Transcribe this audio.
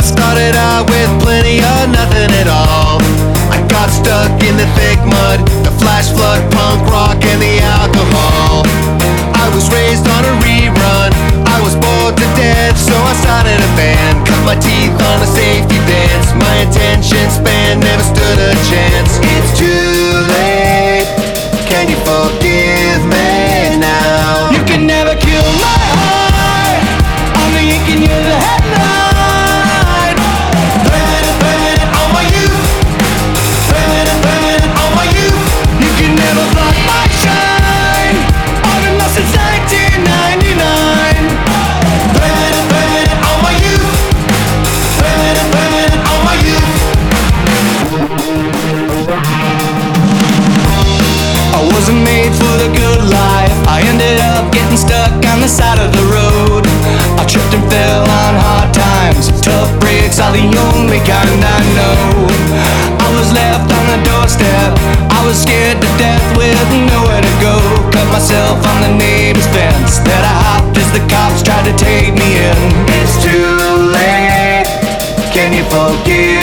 started out with plenty of nothing at all. I got stuck in the thick mud, the flash flood, punk rock, and the alcohol. I was raised on a rerun, I was bored to death, so I started a band. Cut my teeth on a safety dance, my attention span never stood a chance. It's too late, can you forgive me now? You can never kill my heart, I'm the ink and you're the headline. Burn it on my youth, burn it on my youth. You can never block my shine, I've been lost since 1999. Burn it on my youth, burn it on my youth. I wasn't made for the good life, I ended up getting stuck on the side of the road. I tripped and fell on hard times, tough breaks are the only kind I know. I was left on the doorstep, I was scared to death with nowhere to go. Cut myself on the neighbor's fence that I hopped as the cops tried to take me in. It's too late, can you forgive